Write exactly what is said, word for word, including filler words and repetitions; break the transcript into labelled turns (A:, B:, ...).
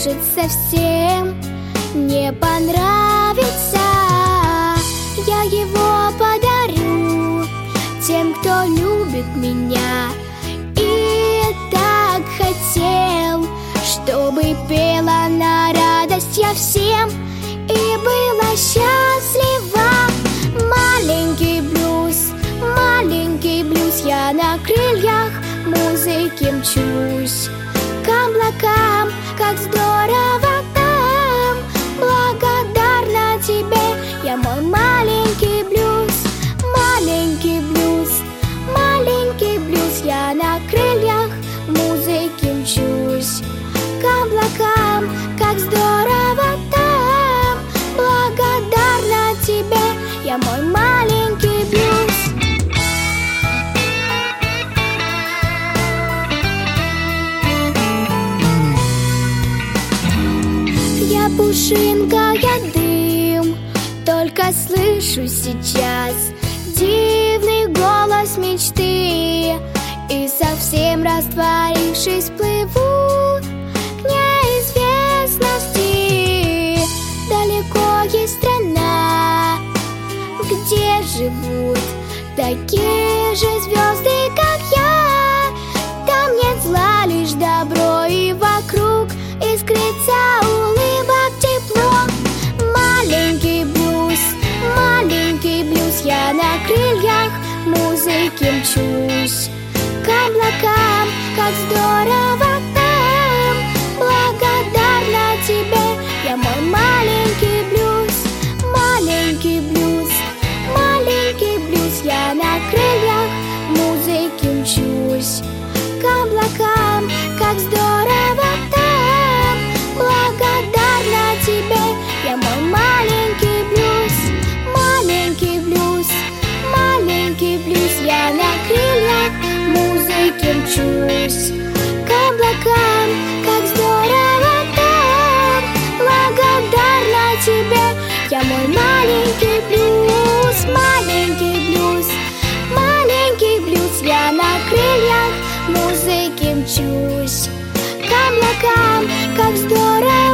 A: может совсем не понравится. Я его подарю тем, кто любит меня. И так хотел, чтобы пела на радость я всем и была счастлива. Маленький блюз, маленький блюз, я на крыльях музыки мчусь к облакам, как здорово там. Благодарна тебе, я мой маленький блюз, маленький блюз, маленький блюз, я на крыльях музыки мчусь к облакам, как здорово там. Благодарна тебе, я мой маленький блюз. Я пушинка, я дым, только слышу сейчас дивный голос мечты. И совсем растворившись, плыву к неизвестности. Далеко есть страна, где живут такие же звезды, как я. Там нет зла, лишь добро, и вокруг искрится улыбок тепло. Маленький блюз, маленький блюз, я на крыльях музыки мчусь к облакам, как здорово там. Благодарна тебе, я мой маленький блюз, маленький блюз, маленький блюз, я на крыльях музыки мчусь к облакам, как здорово там. Благодарна тебе, я мой маленький блюз, маленький блюз, маленький блюз, я на крыльях музыки мчусь к облакам, как здорово там. Благодарна тебе, я мой маленький блюз, маленький блюз, маленький блюз, я на крыльях музыки мчусь к облакам, как здорово.